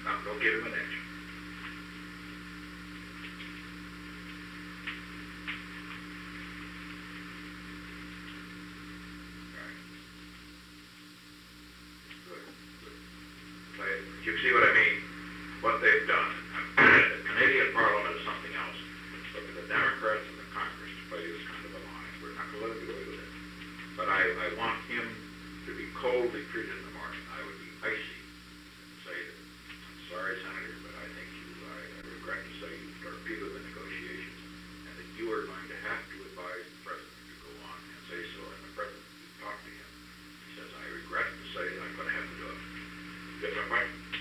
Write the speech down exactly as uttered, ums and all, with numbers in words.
No, don't give him an inch. Right. Good, good. But you see what I mean? What they've done. The Canadian Parliament is something else. But for the Democrats and the Congress to play this kind of a line, we're not going to let them get away with it. But I, I want him to be coldly treated in the morning. I would be icy and say that, I'm sorry, Senator, but I think you, I, I regret to say you torpedoed the negotiations and that you are going to have to advise the President to go on and say so. And the President, you talk to him. He says, I regret to say that I'm going to have to do it. Get that right?